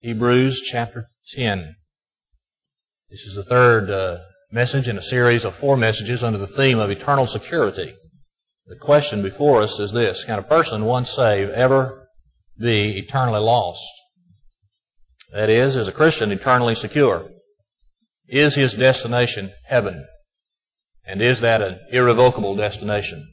Hebrews chapter 10. This is the third message in a series of 4 messages under the theme of eternal security. The question before us is this: can a person once saved ever be eternally lost? That is a Christian eternally secure? Is his destination heaven? And is that an irrevocable destination?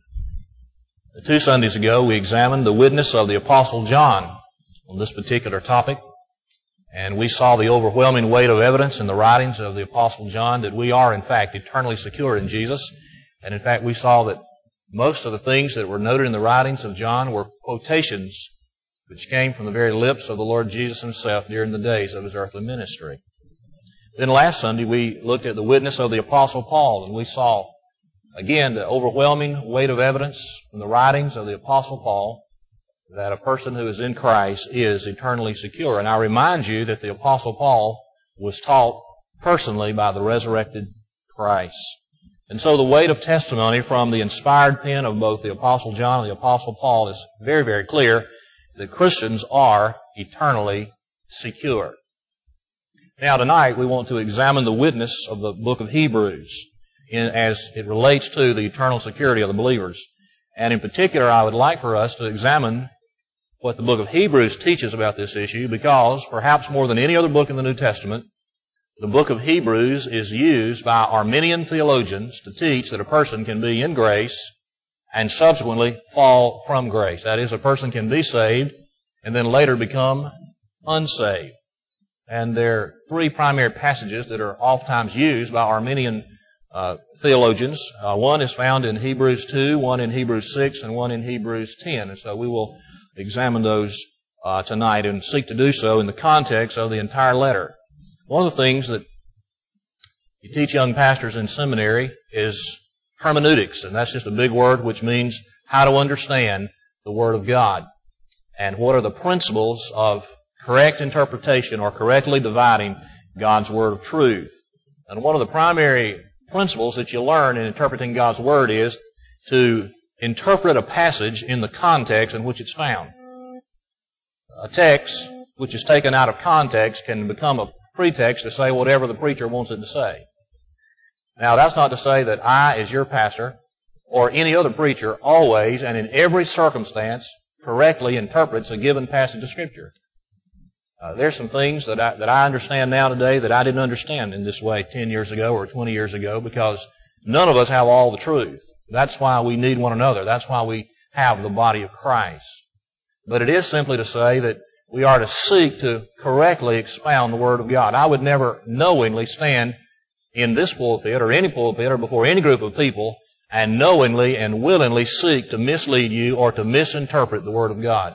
2 Sundays ago, we examined the witness of the Apostle John on this particular topic. And we saw the overwhelming weight of evidence in the writings of the Apostle John that we are, in fact, eternally secure in Jesus. And in fact, we saw that most of the things that were noted in the writings of John were quotations which came from the very lips of the Lord Jesus himself during the days of his earthly ministry. Then last Sunday, we looked at the witness of the Apostle Paul, and we saw, again, the overwhelming weight of evidence from the writings of the Apostle Paul that a person who is in Christ is eternally secure. And I remind you that the Apostle Paul was taught personally by the resurrected Christ. And so the weight of testimony from the inspired pen of both the Apostle John and the Apostle Paul is very, very clear that Christians are eternally secure. Now tonight we want to examine the witness of the book of Hebrews as it relates to the eternal security of the believers. And in particular, I would like for us to examine what the book of Hebrews teaches about this issue, because perhaps more than any other book in the New Testament, the book of Hebrews is used by Arminian theologians to teach that a person can be in grace and subsequently fall from grace. That is, a person can be saved and then later become unsaved. And there are 3 primary passages that are oftentimes used by Arminian theologians. One is found in Hebrews 2, one in Hebrews 6, and one in Hebrews 10. And so we will examine those tonight and seek to do so in the context of the entire letter. One of the things that you teach young pastors in seminary is hermeneutics, and that's just a big word which means how to understand the Word of God and what are the principles of correct interpretation or correctly dividing God's Word of truth. And one of the primary principles that you learn in interpreting God's Word is to interpret a passage in the context in which it's found. A text which is taken out of context can become a pretext to say whatever the preacher wants it to say. Now, that's not to say that I, as your pastor, or any other preacher, always and in every circumstance correctly interprets a given passage of Scripture. There's some things that I understand now today that I didn't understand in this way 10 years ago or 20 years ago, because none of us have all the truth. That's why we need one another. That's why we have the body of Christ. But it is simply to say that we are to seek to correctly expound the Word of God. I would never knowingly stand in this pulpit or any pulpit or before any group of people and knowingly and willingly seek to mislead you or to misinterpret the Word of God.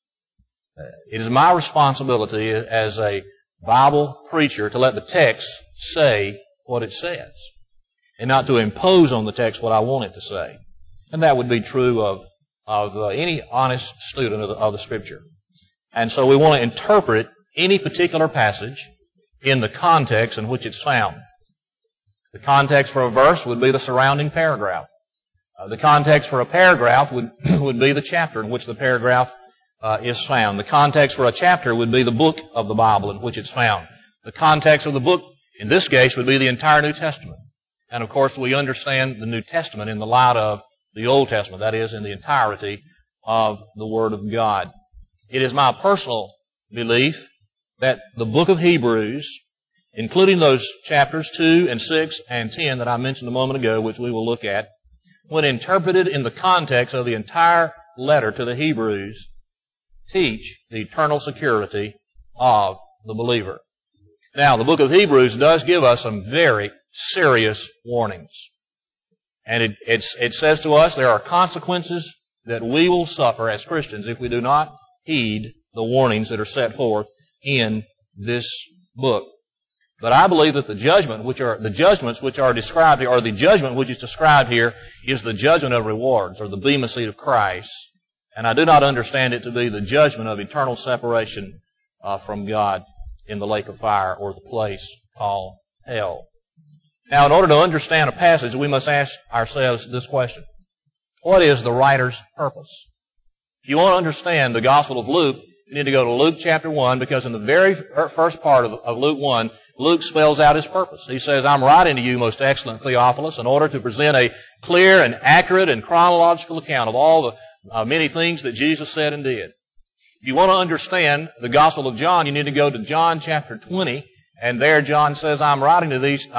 It is my responsibility as a Bible preacher to let the text say what it says, and not to impose on the text what I want it to say. And that would be true of any honest student of the Scripture. And so we want to interpret any particular passage in the context in which it's found. The context for a verse would be the surrounding paragraph. The context for a paragraph would be the chapter in which the paragraph is found. The context for a chapter would be the book of the Bible in which it's found. The context of the book, in this case, would be the entire New Testament. And of course, we understand the New Testament in the light of the Old Testament, that is, in the entirety of the Word of God. It is my personal belief that the book of Hebrews, including those chapters 2 and 6 and 10 that I mentioned a moment ago, which we will look at, when interpreted in the context of the entire letter to the Hebrews, teach the eternal security of the believer. Now, the book of Hebrews does give us some very serious warnings. And it says to us there are consequences that we will suffer as Christians if we do not heed the warnings that are set forth in this book. But I believe that the judgments which are described here, or the judgment which is described here, is the judgment of rewards, or the bema seat of Christ. And I do not understand it to be the judgment of eternal separation from God in the lake of fire, or the place called hell. Now, in order to understand a passage, we must ask ourselves this question: what is the writer's purpose? If you want to understand the Gospel of Luke, you need to go to Luke chapter 1, because in the very first part of Luke 1, Luke spells out his purpose. He says, I'm writing to you, most excellent Theophilus, in order to present a clear and accurate and chronological account of all the many things that Jesus said and did. If you want to understand the Gospel of John, you need to go to John chapter 20, and there John says, I'm writing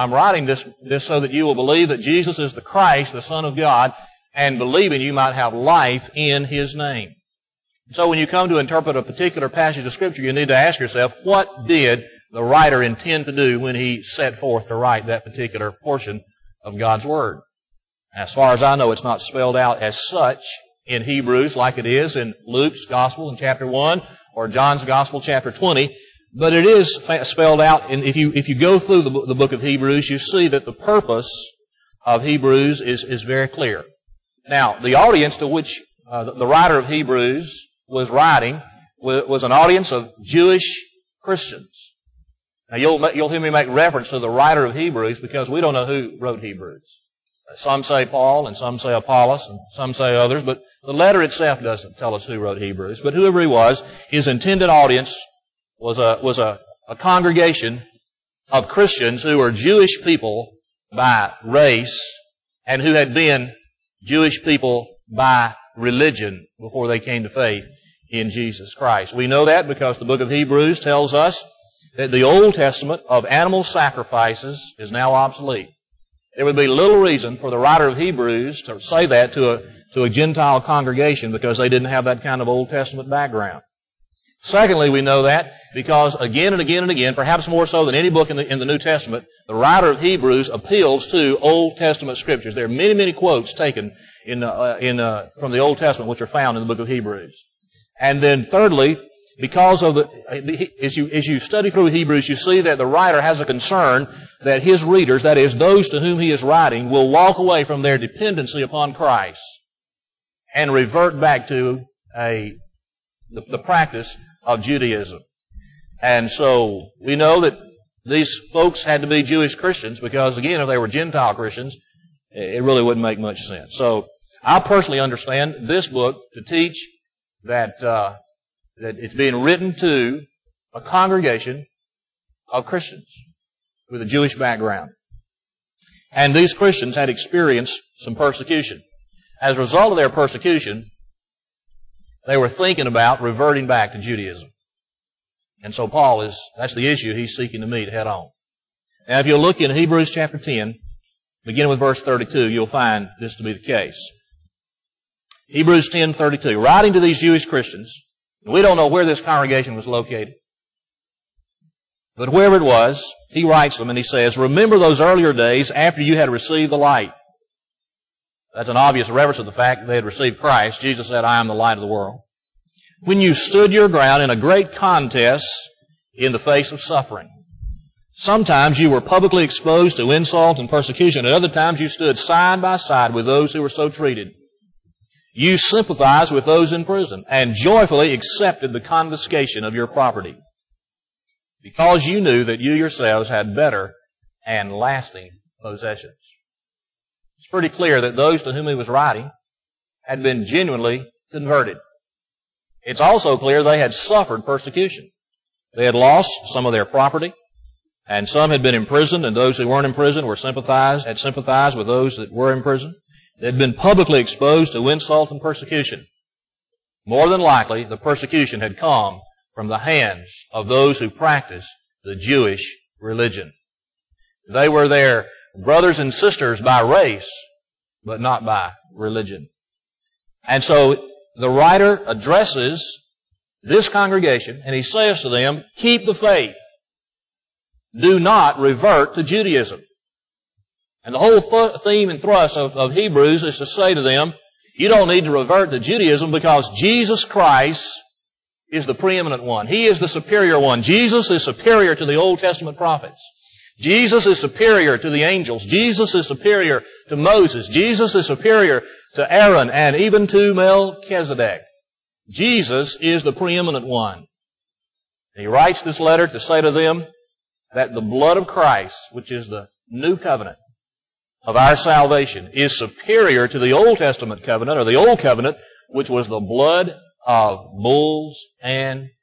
this so that you will believe that Jesus is the Christ, the Son of God, and believing you might have life in His name. So when you come to interpret a particular passage of Scripture, you need to ask yourself, what did the writer intend to do when he set forth to write that particular portion of God's Word? As far as I know, it's not spelled out as such in Hebrews like it is in Luke's Gospel in chapter 1 or John's Gospel chapter 20, but it is spelled out. And if you go through the book of Hebrews, you see that the purpose of Hebrews is very clear. Now, the audience to which the writer of Hebrews was writing was an audience of Jewish Christians. Now, you'll hear me make reference to the writer of Hebrews because we don't know who wrote Hebrews. Some say Paul, and some say Apollos, and some say others, but the letter itself doesn't tell us who wrote Hebrews. But whoever he was, his intended audience was a congregation of Christians who were Jewish people by race and who had been Jewish people by religion before they came to faith in Jesus Christ. We know that because the book of Hebrews tells us that the Old Testament of animal sacrifices is now obsolete. There would be little reason for the writer of Hebrews to say that to a Gentile congregation because they didn't have that kind of Old Testament background. Secondly, we know that because again and again and again, perhaps more so than any book in the New Testament, the writer of Hebrews appeals to Old Testament scriptures. There are many, many quotes taken from the Old Testament which are found in the book of Hebrews. And then thirdly, because of as you study through Hebrews, you see that the writer has a concern that his readers, that is, those to whom he is writing, will walk away from their dependency upon Christ and revert back to the practice of Judaism. And so we know that these folks had to be Jewish Christians because, again, if they were Gentile Christians, it really wouldn't make much sense. So I personally understand this book to teach that it's being written to a congregation of Christians with a Jewish background. And these Christians had experienced some persecution. As a result of their persecution, they were thinking about reverting back to Judaism. And so that's the issue he's seeking to meet head on. Now if you look in Hebrews chapter 10, beginning with verse 32, you'll find this to be the case. Hebrews 10:32, writing to these Jewish Christians, we don't know where this congregation was located, but wherever it was, he writes them and he says, remember those earlier days after you had received the light. That's an obvious reference to the fact that they had received Christ. Jesus said, I am the light of the world. When you stood your ground in a great contest in the face of suffering. Sometimes you were publicly exposed to insult and persecution. At other times you stood side by side with those who were so treated. You sympathized with those in prison and joyfully accepted the confiscation of your property because you knew that you yourselves had better and lasting possessions. It's pretty clear that those to whom he was writing had been genuinely converted. It's also clear they had suffered persecution. They had lost some of their property, and some had been imprisoned, and those who weren't in prison had sympathized with those that were in prison. They had been publicly exposed to insult and persecution. More than likely, the persecution had come from the hands of those who practiced the Jewish religion. They were their brothers and sisters by race, but not by religion. And so the writer addresses this congregation, and he says to them, keep the faith. Do not revert to Judaism. And the whole theme and thrust of Hebrews is to say to them, you don't need to revert to Judaism because Jesus Christ is the preeminent one. He is the superior one. Jesus is superior to the Old Testament prophets. Jesus is superior to the angels. Jesus is superior to Moses. Jesus is superior to Aaron and even to Melchizedek. Jesus is the preeminent one. And he writes this letter to say to them that the blood of Christ, which is the new covenant of our salvation, is superior to the Old Testament covenant, or the Old Covenant, which was the blood of bulls and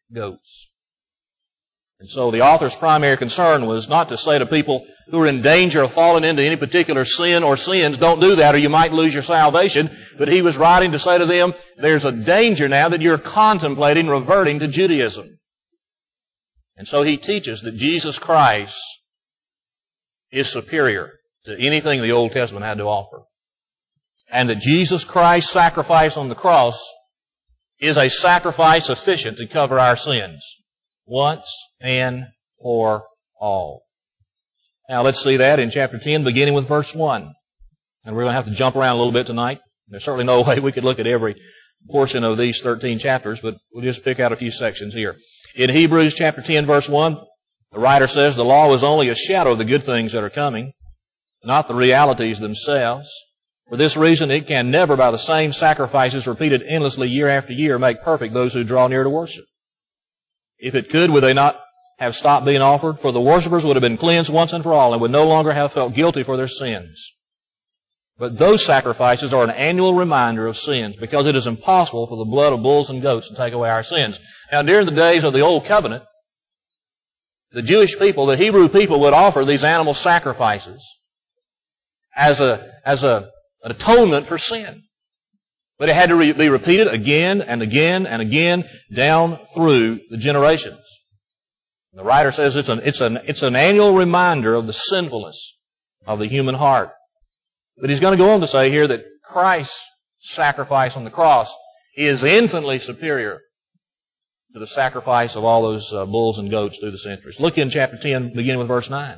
goats. And so the author's primary concern was not to say to people who are in danger of falling into any particular sin or sins, don't do that or you might lose your salvation. But he was writing to say to them, there's a danger now that you're contemplating reverting to Judaism. And so he teaches that Jesus Christ is superior to anything the Old Testament had to offer. And that Jesus Christ's sacrifice on the cross is a sacrifice sufficient to cover our sins once and for all. Now let's see that in chapter 10, beginning with verse 1. And we're going to have to jump around a little bit tonight. There's certainly no way we could look at every portion of these 13 chapters, but we'll just pick out a few sections here. In Hebrews chapter 10, verse 1, the writer says, the law is only a shadow of the good things that are coming, not the realities themselves. For this reason, it can never, by the same sacrifices repeated endlessly year after year, make perfect those who draw near to worship. If it could, would they not have stopped being offered? For the worshippers would have been cleansed once and for all and would no longer have felt guilty for their sins. But those sacrifices are an annual reminder of sins because it is impossible for the blood of bulls and goats to take away our sins. Now, during the days of the Old Covenant, the Jewish people, the Hebrew people, would offer these animal sacrifices as an atonement for sin. But it had to be repeated again and again and again down through the generations. And the writer says it's an annual reminder of the sinfulness of the human heart. But he's going to go on to say here that Christ's sacrifice on the cross is infinitely superior to the sacrifice of all those bulls and goats through the centuries. Look in chapter 10, beginning with verse 9.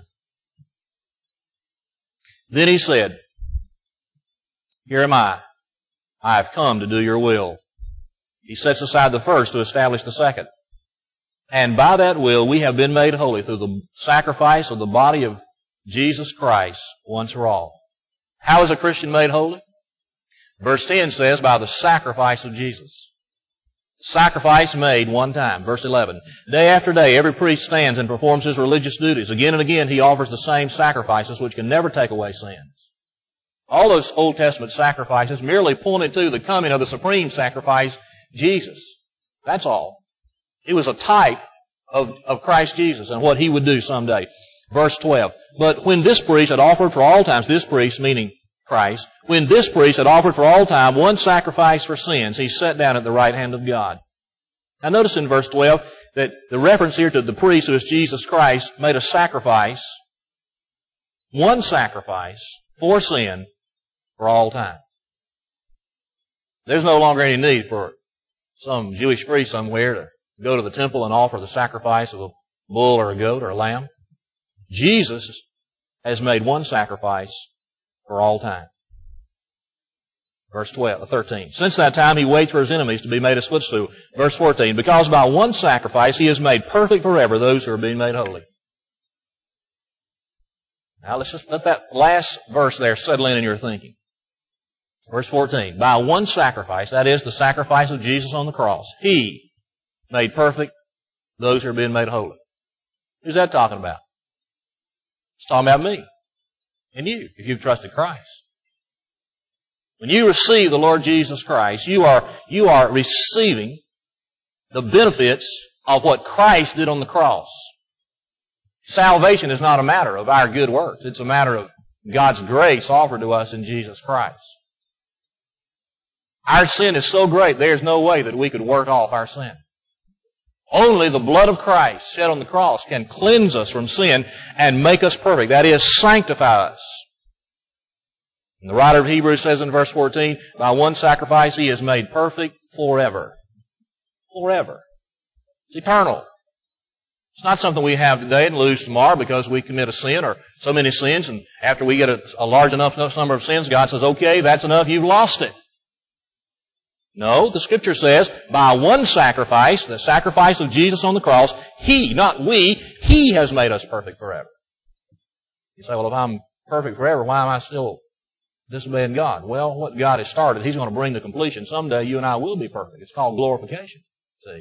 Then he said, here am I have come to do your will. He sets aside the first to establish the second. And by that will we have been made holy through the sacrifice of the body of Jesus Christ once for all. How is a Christian made holy? Verse 10 says, by the sacrifice of Jesus. Sacrifice made one time. Verse 11. Day after day, every priest stands and performs his religious duties. Again and again, he offers the same sacrifices which can never take away sins. All those Old Testament sacrifices merely pointed to the coming of the supreme sacrifice, Jesus. That's all. It was a type of Christ Jesus and what he would do someday. Verse 12. But when this priest had offered for all times, this priest meaning Christ, when this priest had offered for all time one sacrifice for sins, he sat down at the right hand of God. Now notice in verse 12 that the reference here to the priest who is Jesus Christ made a sacrifice, one sacrifice for sin for all time. There's no longer any need for some Jewish priest somewhere to go to the temple and offer the sacrifice of a bull or a goat or a lamb. Jesus has made one sacrifice for all time. Verse 13. Since that time he waits for his enemies to be made his footstool. Verse 14. Because by one sacrifice he has made perfect forever those who are being made holy. Now let's just let that last verse there settle in your thinking. Verse 14. By one sacrifice, that is the sacrifice of Jesus on the cross, he made perfect those who are being made holy. Who's that talking about? It's talking about me and you, if you've trusted Christ. When you receive the Lord Jesus Christ, you are receiving the benefits of what Christ did on the cross. Salvation is not a matter of our good works. It's a matter of God's grace offered to us in Jesus Christ. Our sin is so great, there's no way that we could work off our sin. Only the blood of Christ shed on the cross can cleanse us from sin and make us perfect. That is, sanctify us. And the writer of Hebrews says in verse 14, by one sacrifice he is made perfect forever. Forever. It's eternal. It's not something we have today and lose tomorrow because we commit a sin or so many sins, and after we get a large enough number of sins, God says, okay, that's enough, you've lost it. No, the Scripture says, by one sacrifice, the sacrifice of Jesus on the cross, he, not we, he has made us perfect forever. You say, well, if I'm perfect forever, why am I still disobeying God? Well, what God has started, he's going to bring to completion. Someday you and I will be perfect. It's called glorification. See?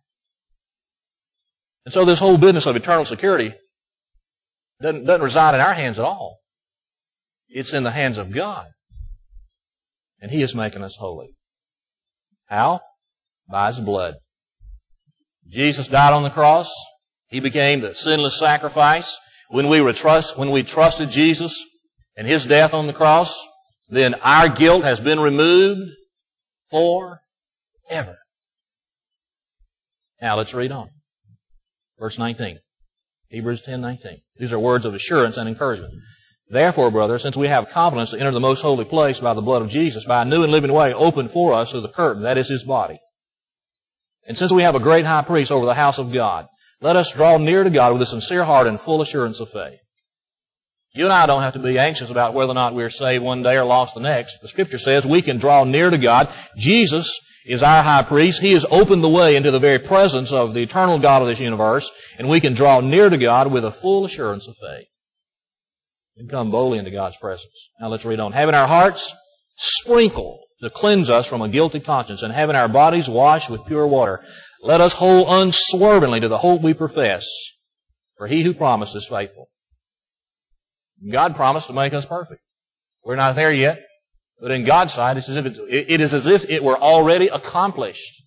And so this whole business of eternal security doesn't reside in our hands at all. It's in the hands of God. And he is making us holy. How? By his blood. Jesus died on the cross. He became the sinless sacrifice. When we trusted Jesus and His death on the cross, then our guilt has been removed forever. Now let's read on. Verse 19. Hebrews 10:19. These are words of assurance and encouragement. Therefore, brothers, since we have confidence to enter the most holy place by the blood of Jesus, by a new and living way opened for us through the curtain, that is His body. And since we have a great high priest over the house of God, let us draw near to God with a sincere heart and full assurance of faith. You and I don't have to be anxious about whether or not we're saved one day or lost the next. The Scripture says we can draw near to God. Jesus is our high priest. He has opened the way into the very presence of the eternal God of this universe, and we can draw near to God with a full assurance of faith and come boldly into God's presence. Now let's read on. Having our hearts sprinkled to cleanse us from a guilty conscience, and having our bodies washed with pure water, let us hold unswervingly to the hope we profess, for He who promised is faithful. God promised to make us perfect. We're not there yet, but in God's sight, it is as if it were already accomplished.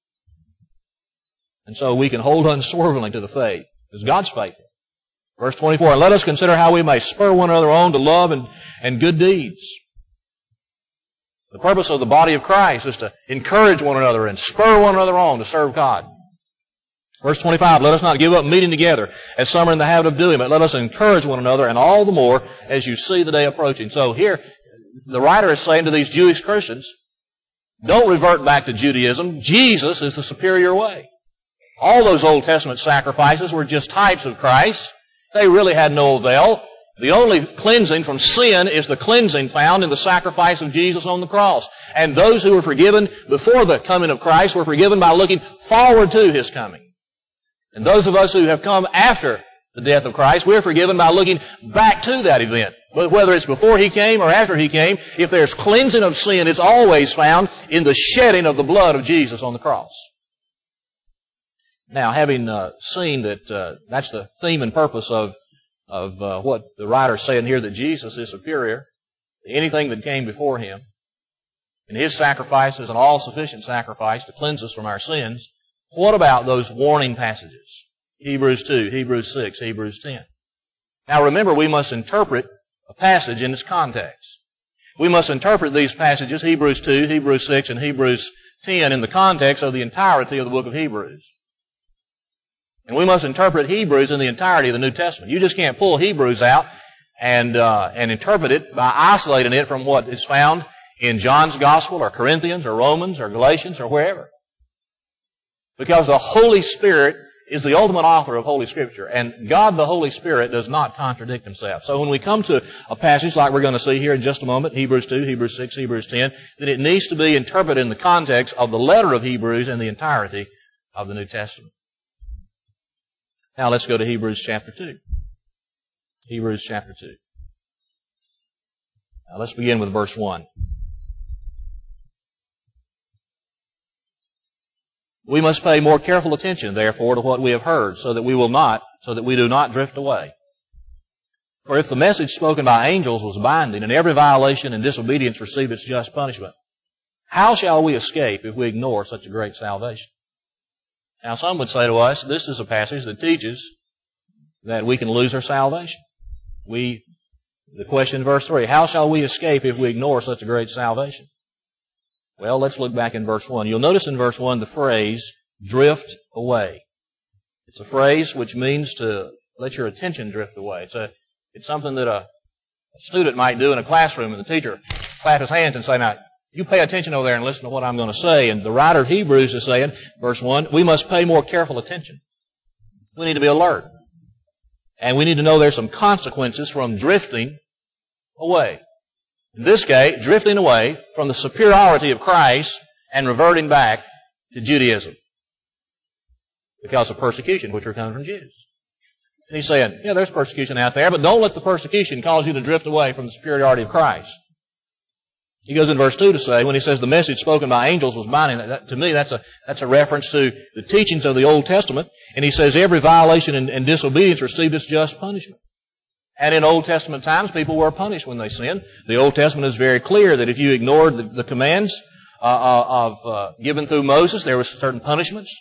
And so we can hold unswervingly to the faith, because God's faithful. Verse 24, and let us consider how we may spur one another on to love and good deeds. The purpose of the body of Christ is to encourage one another and spur one another on to serve God. Verse 25, let us not give up meeting together, as some are in the habit of doing, but let us encourage one another, and all the more as you see the day approaching. So here, the writer is saying to these Jewish Christians, don't revert back to Judaism. Jesus is the superior way. All those Old Testament sacrifices were just types of Christ. They really had no avail. The only cleansing from sin is the cleansing found in the sacrifice of Jesus on the cross. And those who were forgiven before the coming of Christ were forgiven by looking forward to His coming. And those of us who have come after the death of Christ, we're forgiven by looking back to that event. But whether it's before He came or after He came, if there's cleansing of sin, it's always found in the shedding of the blood of Jesus on the cross. Now, having seen that that's the theme and purpose of what the writer's saying here, that Jesus is superior to anything that came before Him, and His sacrifice is an all-sufficient sacrifice to cleanse us from our sins, what about those warning passages? Hebrews 2, Hebrews 6, Hebrews 10. Now remember, we must interpret a passage in its context. We must interpret these passages, Hebrews 2, Hebrews 6, and Hebrews 10, in the context of the entirety of the book of Hebrews. And we must interpret Hebrews in the entirety of the New Testament. You just can't pull Hebrews out and interpret it by isolating it from what is found in John's Gospel or Corinthians or Romans or Galatians or wherever. Because the Holy Spirit is the ultimate author of Holy Scripture, and God the Holy Spirit does not contradict Himself. So when we come to a passage like we're going to see here in just a moment, Hebrews 2, Hebrews 6, Hebrews 10, then it needs to be interpreted in the context of the letter of Hebrews and the entirety of the New Testament. Now let's go to Hebrews chapter 2. Hebrews chapter 2. Now let's begin with verse 1. We must pay more careful attention, therefore, to what we have heard, so that we do not drift away. For if the message spoken by angels was binding, and every violation and disobedience received its just punishment, how shall we escape if we ignore such a great salvation? Now, some would say to us, this is a passage that teaches that we can lose our salvation. The question in verse 3, how shall we escape if we ignore such a great salvation? Well, let's look back in verse 1. You'll notice in verse 1 the phrase, drift away. It's a phrase which means to let your attention drift away. It's something that a student might do in a classroom, and the teacher clap his hands and say, now, you pay attention over there and listen to what I'm going to say. And the writer of Hebrews is saying, verse 1, we must pay more careful attention. We need to be alert. And we need to know there's some consequences from drifting away. In this case, drifting away from the superiority of Christ and reverting back to Judaism because of persecution, which are coming from Jews. And he's saying, yeah, there's persecution out there, but don't let the persecution cause you to drift away from the superiority of Christ. He goes in verse 2 to say, when he says the message spoken by angels was binding, to me that's a reference to the teachings of the Old Testament. And he says every violation and disobedience received its just punishment. And in Old Testament times, people were punished when they sinned. The Old Testament is very clear that if you ignored the commands given through Moses, there were certain punishments.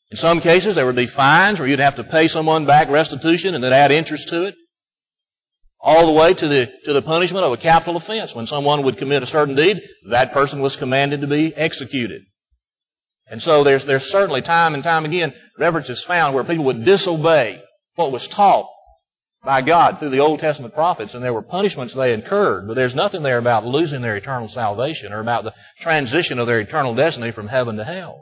In some cases, there would be fines where you'd have to pay someone back restitution and then add interest to it, all the way to the punishment of a capital offense. When someone would commit a certain deed, that person was commanded to be executed. And so there's certainly time and time again references found where people would disobey what was taught by God through the Old Testament prophets, and there were punishments they incurred, but there's nothing there about losing their eternal salvation or about the transition of their eternal destiny from heaven to hell.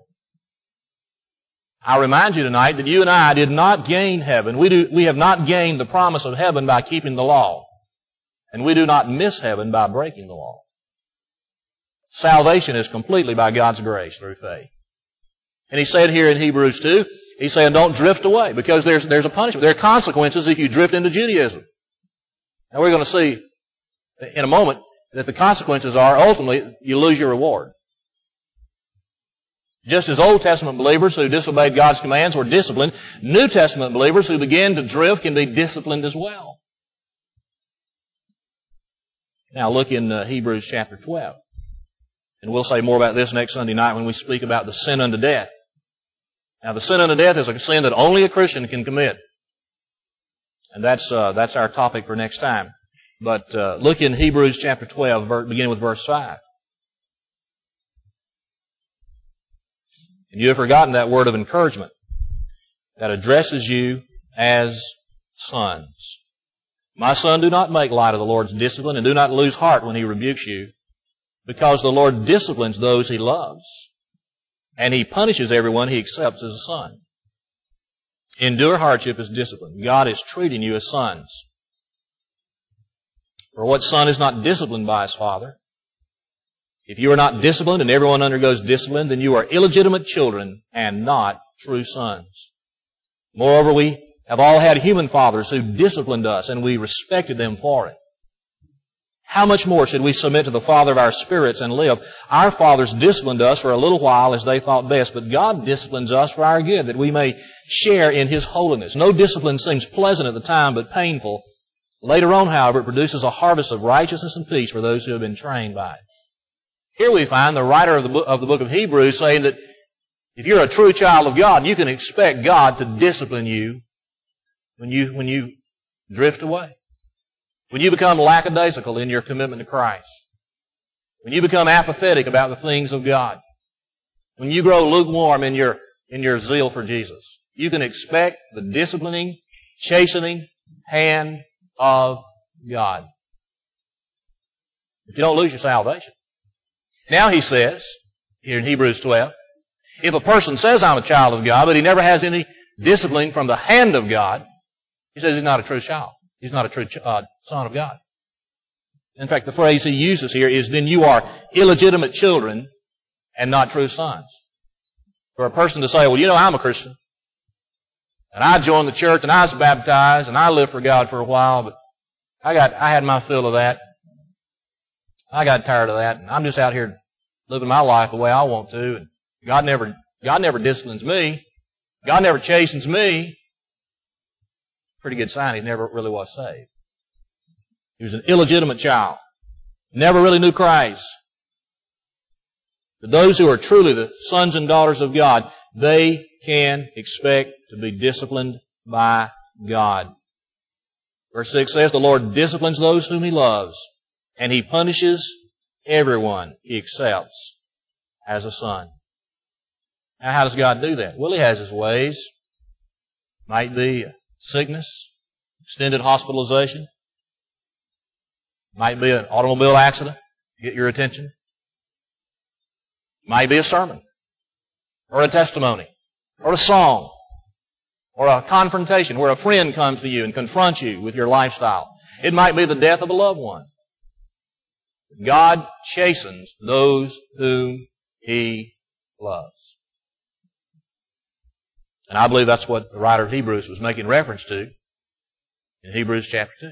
I remind you tonight that you and I did not gain heaven. We have not gained the promise of heaven by keeping the law, and we do not miss heaven by breaking the law. Salvation is completely by God's grace through faith. And he said here in Hebrews 2, he's saying don't drift away because there's a punishment. There are consequences if you drift into Judaism. Now we're going to see in a moment that the consequences are ultimately you lose your reward. Just as Old Testament believers who disobeyed God's commands were disciplined, New Testament believers who begin to drift can be disciplined as well. Now look in Hebrews chapter 12. And we'll say more about this next Sunday night when we speak about the sin unto death. Now the sin unto death is a sin that only a Christian can commit. And that's our topic for next time. But look in Hebrews chapter 12, beginning with verse 5. And you have forgotten that word of encouragement that addresses you as sons. My son, do not make light of the Lord's discipline, and do not lose heart when he rebukes you, because the Lord disciplines those he loves, and he punishes everyone he accepts as a son. Endure hardship as discipline. God is treating you as sons. For what son is not disciplined by his father? If you are not disciplined and everyone undergoes discipline, then you are illegitimate children and not true sons. Moreover, we have all had human fathers who disciplined us, and we respected them for it. How much more should we submit to the Father of our spirits and live? Our fathers disciplined us for a little while as they thought best, but God disciplines us for our good, that we may share in His holiness. No discipline seems pleasant at the time, but painful. Later on, however, it produces a harvest of righteousness and peace for those who have been trained by it. Here we find the writer of the book of Hebrews saying that if you're a true child of God, you can expect God to discipline you when you drift away. When you become lackadaisical in your commitment to Christ. When you become apathetic about the things of God. When you grow lukewarm in your zeal for Jesus. You can expect the disciplining, chastening hand of God. If you don't lose your salvation. Now he says, here in Hebrews 12, if a person says I'm a child of God, but he never has any discipline from the hand of God, he says he's not a true child. He's not a true son of God. In fact, the phrase he uses here is, then you are illegitimate children and not true sons. For a person to say, well, you know, I'm a Christian, and I joined the church, and I was baptized, and I lived for God for a while, but I had my fill of that. I got tired of that, and I'm just out here living my life the way I want to, and God never disciplines me. God never chastens me. Pretty good sign he never really was saved. He was an illegitimate child. Never really knew Christ. But those who are truly the sons and daughters of God, they can expect to be disciplined by God. Verse 6 says, the Lord disciplines those whom He loves, and He punishes everyone He accepts as a son. Now, how does God do that? Well, He has His ways. Might be sickness, extended hospitalization. Might be an automobile accident to get your attention. Might be a sermon, or a testimony, or a song, or a confrontation where a friend comes to you and confronts you with your lifestyle. It might be the death of a loved one. God chastens those whom He loves. And I believe that's what the writer of Hebrews was making reference to in Hebrews chapter 2.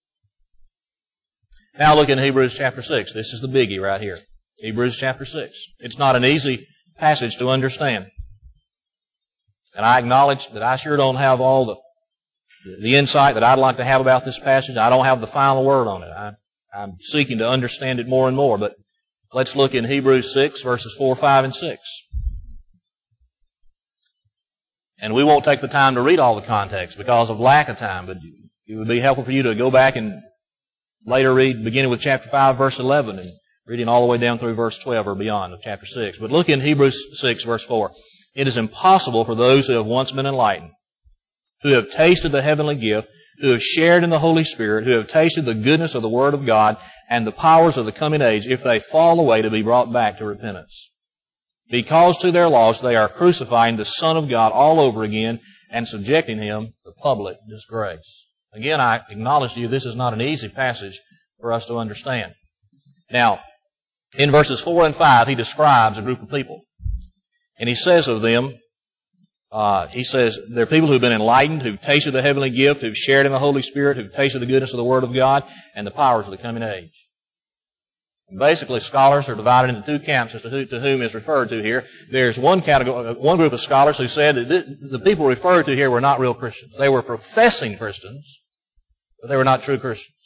Now look in Hebrews chapter 6. This is the biggie right here. Hebrews chapter 6. It's not an easy passage to understand. And I acknowledge that I sure don't have all the insight that I'd like to have about this passage. I don't have the final word on it. I'm seeking to understand it more and more. But let's look in Hebrews 6, verses 4, 5, and 6. And we won't take the time to read all the context because of lack of time, but it would be helpful for you to go back and later read, beginning with chapter 5, verse 11, and reading all the way down through verse 12 or beyond of chapter 6. But look in Hebrews 6, verse 4. It is impossible for those who have once been enlightened, who have tasted the heavenly gift, who have shared in the Holy Spirit, who have tasted the goodness of the Word of God and the powers of the coming age, if they fall away, to be brought back to repentance. Because to their loss they are crucifying the Son of God all over again and subjecting Him to public disgrace. Again, I acknowledge to you this is not an easy passage for us to understand. Now, in verses 4 and 5, he describes a group of people. And he says of them, they're people who've been enlightened, who've tasted the heavenly gift, who've shared in the Holy Spirit, who've tasted the goodness of the Word of God and the powers of the coming age. Basically, scholars are divided into two camps as to whom is referred to here. There's one group of scholars who said that the people referred to here were not real Christians. They were professing Christians, but they were not true Christians.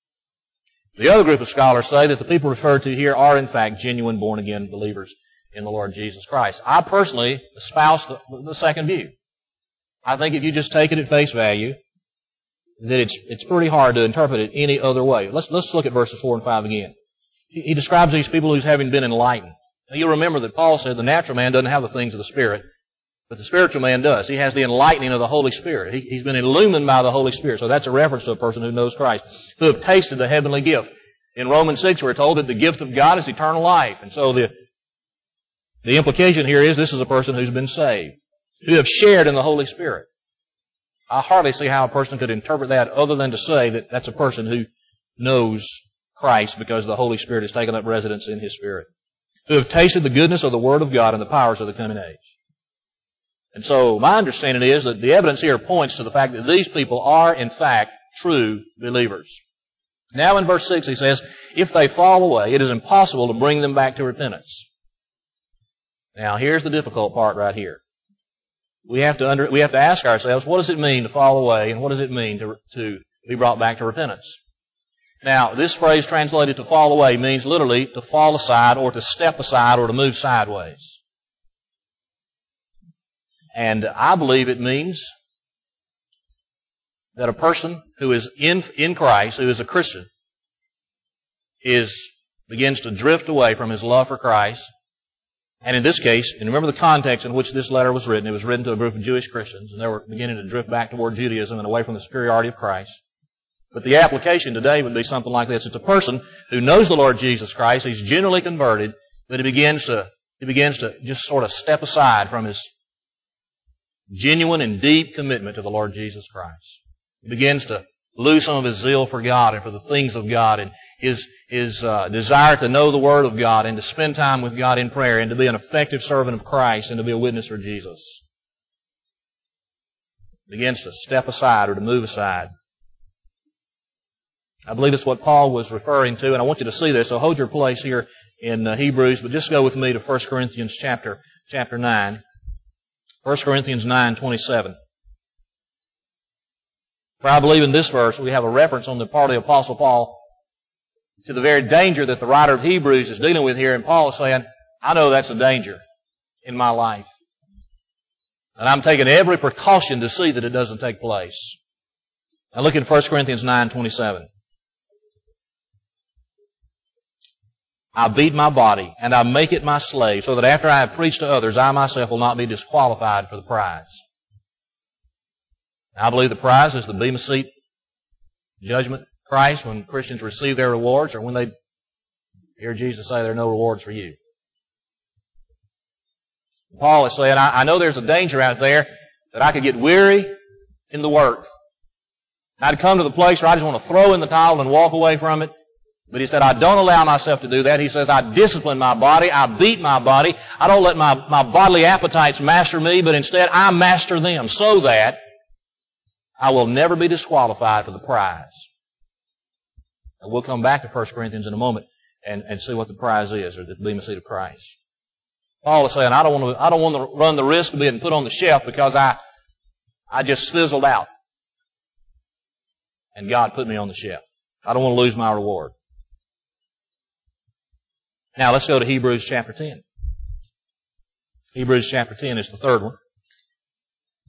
The other group of scholars say that the people referred to here are in fact genuine born-again believers in the Lord Jesus Christ. I personally espouse the second view. I think if you just take it at face value, that it's pretty hard to interpret it any other way. Let's look at verses 4 and 5 again. He describes these people as having been enlightened. Now, you'll remember that Paul said the natural man doesn't have the things of the Spirit, but the spiritual man does. He has the enlightening of the Holy Spirit. He's been illumined by the Holy Spirit. So that's a reference to a person who knows Christ, who have tasted the heavenly gift. In Romans 6, we're told that the gift of God is eternal life. And so the implication here is this is a person who's been saved, who have shared in the Holy Spirit. I hardly see how a person could interpret that other than to say that that's a person who knows Christ because the Holy Spirit has taken up residence in his spirit, who have tasted the goodness of the Word of God and the powers of the coming age. And so my understanding is that the evidence here points to the fact that these people are in fact true believers. Now in verse 6 he says, if they fall away, it is impossible to bring them back to repentance. Now here's the difficult part right here. We have to ask ourselves, what does it mean to fall away, and what does it mean to be brought back to repentance? Now, this phrase translated to fall away means literally to fall aside or to step aside or to move sideways. And I believe it means that a person who is in Christ, who is a Christian, begins to drift away from his love for Christ. And in this case, and remember the context in which this letter was written, it was written to a group of Jewish Christians, and they were beginning to drift back toward Judaism and away from the superiority of Christ. But the application today would be something like this. It's a person who knows the Lord Jesus Christ, he's genuinely converted, but he begins to just sort of step aside from his genuine and deep commitment to the Lord Jesus Christ. He begins to lose some of his zeal for God and for the things of God, and his desire to know the Word of God and to spend time with God in prayer and to be an effective servant of Christ and to be a witness for Jesus. Begins to step aside or to move aside. I believe it's what Paul was referring to, and I want you to see this. So hold your place here in Hebrews, but just go with me to 1 Corinthians chapter 9. 1 Corinthians 9:27. For I believe in this verse we have a reference on the part of the Apostle Paul to the very danger that the writer of Hebrews is dealing with here, and Paul is saying, I know that's a danger in my life. And I'm taking every precaution to see that it doesn't take place. Now look at 1 Corinthians 9:27. I beat my body, and I make it my slave, so that after I have preached to others, I myself will not be disqualified for the prize. I believe the prize is the Bema Seat judgment of Christ when Christians receive their rewards, or when they hear Jesus say there are no rewards for you. Paul is saying, I know there's a danger out there that I could get weary in the work. I'd come to the place where I just want to throw in the towel and walk away from it. But he said, I don't allow myself to do that. He says, I discipline my body. I beat my body. I don't let my bodily appetites master me, but instead I master them so that I will never be disqualified for the prize. And we'll come back to 1 Corinthians in a moment and see what the prize is, or the Bema Seat of Christ. Paul is saying, I don't want to run the risk of being put on the shelf because I just fizzled out. And God put me on the shelf. I don't want to lose my reward. Now let's go to Hebrews chapter 10. Hebrews chapter 10 is the third one.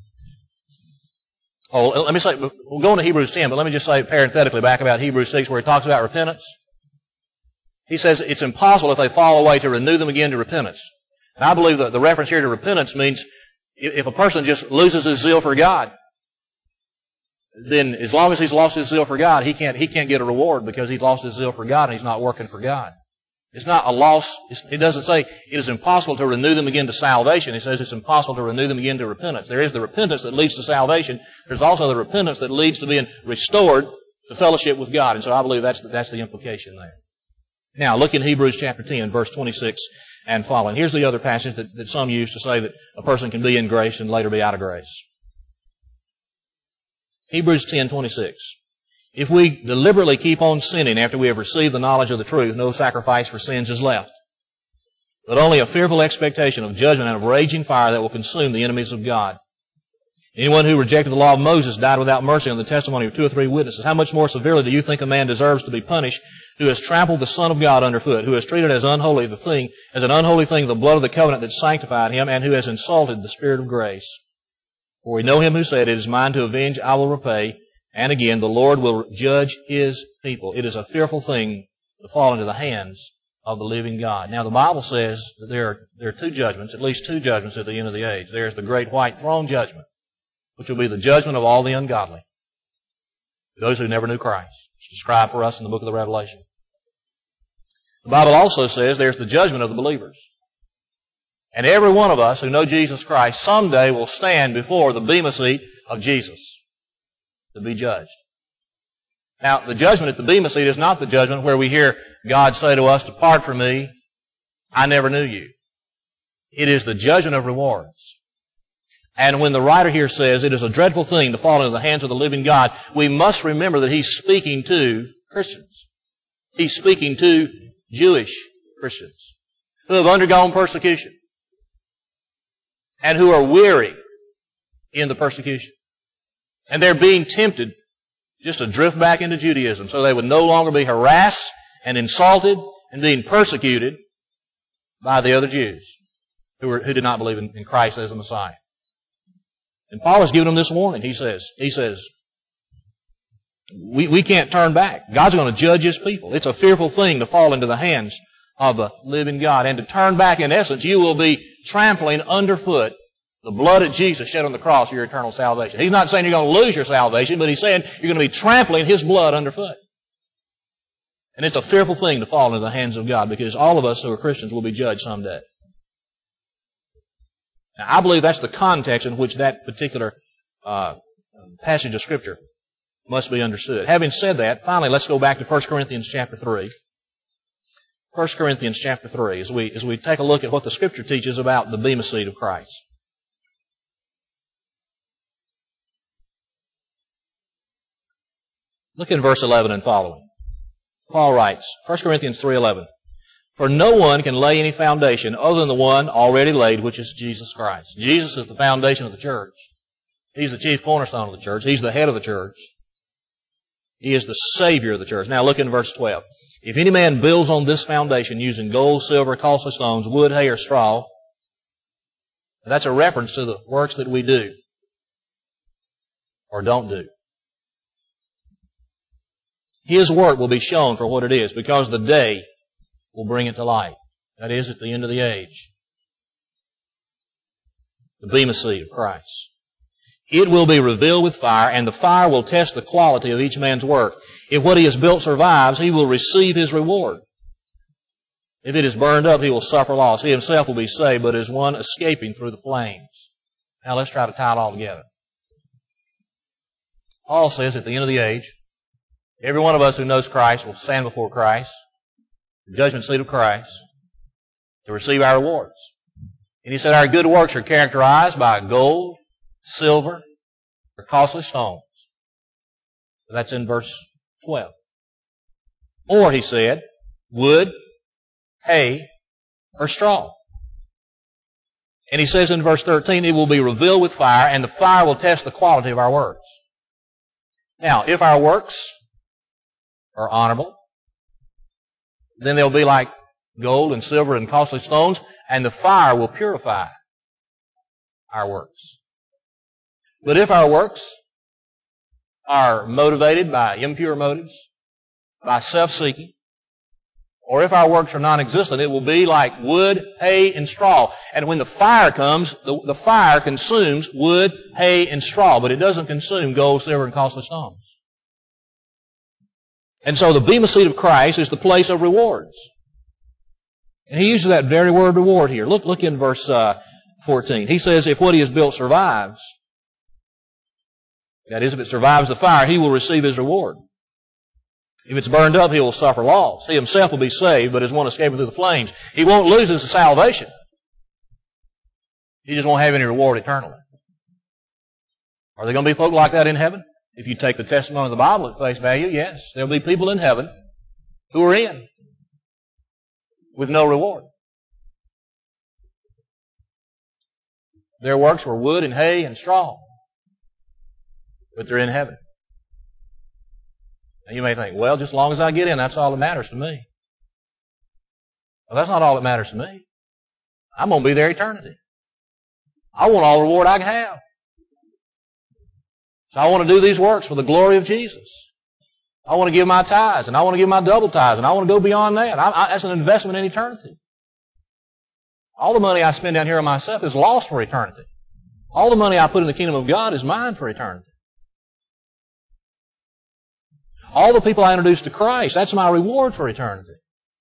Oh, let me say, we'll go into Hebrews 10, but let me just say parenthetically back about Hebrews 6 where he talks about repentance. He says it's impossible if they fall away to renew them again to repentance. And I believe that the reference here to repentance means if a person just loses his zeal for God, then as long as he's lost his zeal for God, he can't get a reward because he's lost his zeal for God and he's not working for God. It's not a loss. It doesn't say it is impossible to renew them again to salvation. It says it's impossible to renew them again to repentance. There is the repentance that leads to salvation. There's also the repentance that leads to being restored to fellowship with God. And so I believe that's the implication there. Now, look in Hebrews chapter 10, verse 26 and following. Here's the other passage that some use to say that a person can be in grace and later be out of grace. Hebrews 10:26. If we deliberately keep on sinning after we have received the knowledge of the truth, no sacrifice for sins is left, but only a fearful expectation of judgment and of raging fire that will consume the enemies of God. Anyone who rejected the law of Moses died without mercy on the testimony of 2 or 3 witnesses. How much more severely do you think a man deserves to be punished who has trampled the Son of God underfoot, who has treated as an unholy thing the blood of the covenant that sanctified him, and who has insulted the Spirit of grace? For we know him who said, "It is mine to avenge, I will repay." And again, the Lord will judge His people. It is a fearful thing to fall into the hands of the living God. Now, the Bible says that there are 2 judgments, at least 2 judgments at the end of the age. There's the great white throne judgment, which will be the judgment of all the ungodly, those who never knew Christ. It's described for us in the book of the Revelation. The Bible also says there's the judgment of the believers. And every one of us who know Jesus Christ someday will stand before the bema seat of Jesus to be judged. Now, the judgment at the bema seat is not the judgment where we hear God say to us, "Depart from me, I never knew you." It is the judgment of rewards. And when the writer here says it is a dreadful thing to fall into the hands of the living God, we must remember that he's speaking to Christians. He's speaking to Jewish Christians who have undergone persecution and who are weary in the persecution. And they're being tempted just to drift back into Judaism so they would no longer be harassed and insulted and being persecuted by the other Jews who did not believe in Christ as the Messiah. And Paul has given them this warning. He says, we can't turn back. God's going to judge His people. It's a fearful thing to fall into the hands of the living God. And to turn back, in essence, you will be trampling underfoot the blood of Jesus shed on the cross for your eternal salvation. He's not saying you're going to lose your salvation, but He's saying you're going to be trampling His blood underfoot. And it's a fearful thing to fall into the hands of God because all of us who are Christians will be judged someday. Now, I believe that's the context in which that particular passage of Scripture must be understood. Having said that, finally, let's go back to 1 Corinthians chapter 3. 1 Corinthians chapter 3, as we take a look at what the Scripture teaches about the bema seat of Christ. Look in verse 11 and following. Paul writes, 1 Corinthians 3:11, "For no one can lay any foundation other than the one already laid, which is Jesus Christ." Jesus is the foundation of the church. He's the chief cornerstone of the church. He's the head of the church. He is the Savior of the church. Now look in verse 12. "If any man builds on this foundation using gold, silver, costly stones, wood, hay, or straw," that's a reference to the works that we do or don't do. "His work will be shown for what it is, because the day will bring it to light." That is, at the end of the age. The bema seat of Christ. "It will be revealed with fire, and the fire will test the quality of each man's work. If what he has built survives, he will receive his reward. If it is burned up, he will suffer loss. He himself will be saved, but as one escaping through the flames." Now let's try to tie it all together. Paul says at the end of the age, every one of us who knows Christ will stand before Christ, the judgment seat of Christ, to receive our rewards. And he said our good works are characterized by gold, silver, or costly stones. That's in verse 12. Or, he said, wood, hay, or straw. And he says in verse 13, "It will be revealed with fire, and the fire will test the quality of our works." Now, if our works are honorable, then they'll be like gold and silver and costly stones, and the fire will purify our works. But if our works are motivated by impure motives, by self-seeking, or if our works are non-existent, it will be like wood, hay, and straw. And when the fire comes, the fire consumes wood, hay, and straw, but it doesn't consume gold, silver, and costly stones. And so the bema seat of Christ is the place of rewards. And he uses that very word reward here. Look in verse 14. He says, if what he has built survives, that is, if it survives the fire, he will receive his reward. If it's burned up, he will suffer loss. He himself will be saved, but as one escaping through the flames. He won't lose his salvation. He just won't have any reward eternally. Are there going to be folk like that in heaven? If you take the testimony of the Bible at face value, yes. There'll be people in heaven who are in with no reward. Their works were wood and hay and straw, but they're in heaven. And you may think, well, just as long as I get in, that's all that matters to me. Well, that's not all that matters to me. I'm going to be there eternity. I want all the reward I can have. So I want to do these works for the glory of Jesus. I want to give my tithes, and I want to give my double tithes, and I want to go beyond that. That's an investment in eternity. All the money I spend down here on myself is lost for eternity. All the money I put in the kingdom of God is mine for eternity. All the people I introduce to Christ, that's my reward for eternity.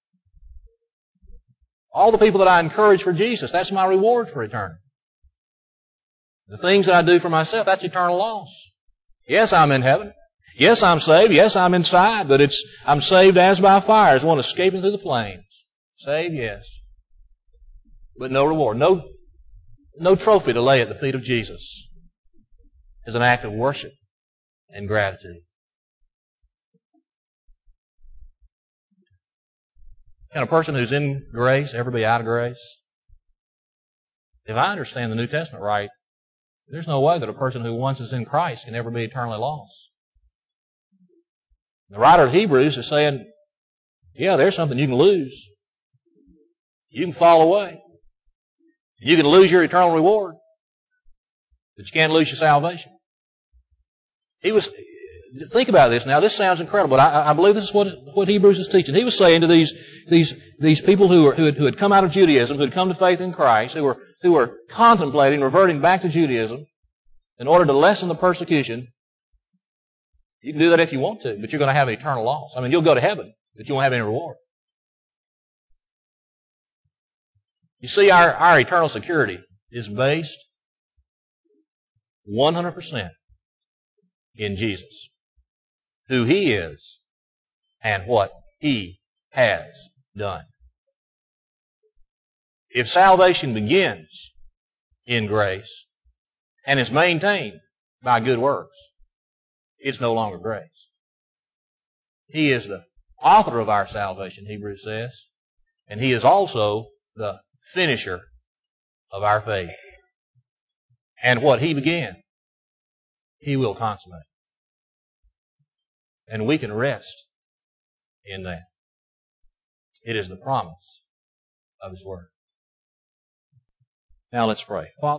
All the people that I encourage for Jesus, that's my reward for eternity. The things that I do for myself, that's eternal loss. Yes, I'm in heaven. Yes, I'm saved. Yes, I'm inside, but I'm saved as by fire, as one escaping through the flames. Saved, yes. But no reward. No trophy to lay at the feet of Jesus as an act of worship and gratitude. Can a person who's in grace ever be out of grace? If I understand the New Testament right, there's no way that a person who once is in Christ can ever be eternally lost. The writer of Hebrews is saying, yeah, there's something you can lose. You can fall away. You can lose your eternal reward, but you can't lose your salvation. Think about this now. This sounds incredible, but I believe this is what Hebrews is teaching. He was saying to these people who had come out of Judaism, who had come to faith in Christ, who were contemplating reverting back to Judaism in order to lessen the persecution. You can do that if you want to, but you're going to have an eternal loss. I mean, you'll go to heaven, but you won't have any reward. You see, our eternal security is based 100% in Jesus, who He is and what He has done. If salvation begins in grace and is maintained by good works, it's no longer grace. He is the author of our salvation, Hebrews says, and He is also the finisher of our faith. And what He began, He will consummate. And we can rest in that. It is the promise of His Word. Now let's pray. Father,